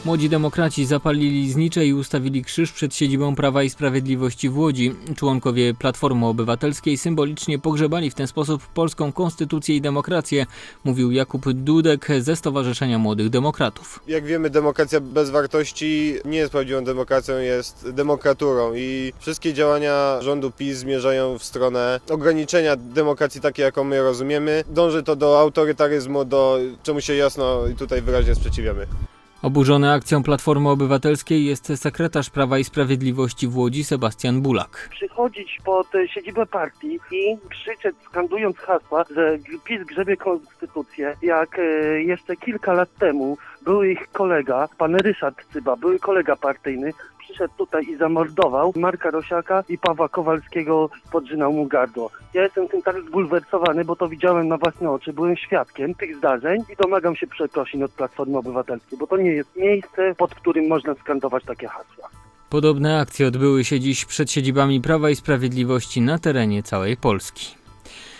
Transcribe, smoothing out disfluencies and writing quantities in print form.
Młodzi demokraci zapalili znicze i ustawili krzyż przed siedzibą Prawa i Sprawiedliwości w Łodzi. Członkowie Platformy Obywatelskiej symbolicznie pogrzebali w ten sposób polską konstytucję i demokrację, mówił Jakub Dudek ze Stowarzyszenia Młodych Demokratów. Jak wiemy, demokracja bez wartości nie jest prawdziwą demokracją, jest demokraturą i wszystkie działania rządu PiS zmierzają w stronę ograniczenia demokracji takiej, jaką my rozumiemy. Dąży to do autorytaryzmu, do czemu się jasno i tutaj wyraźnie sprzeciwiamy. Oburzony akcją Platformy Obywatelskiej jest sekretarz Prawa i Sprawiedliwości w Łodzi Sebastian Bulak. Przychodzić pod siedzibę partii i krzyczeć, skandując hasła, że PiS grzebie konstytucję, jak jeszcze kilka lat temu był ich kolega, pan Ryszard Cyba, były kolega partyjny, przyszedł tutaj i zamordował Marka Rosiaka i Pawła Kowalskiego, podrzynał mu gardło. Ja jestem tym tak zbulwersowany, bo to widziałem na własne oczy, byłem świadkiem tych zdarzeń i domagam się przeprosin od Platformy Obywatelskiej, bo to nie jest miejsce, pod którym można skandować takie hasła. Podobne akcje odbyły się dziś przed siedzibami Prawa i Sprawiedliwości na terenie całej Polski.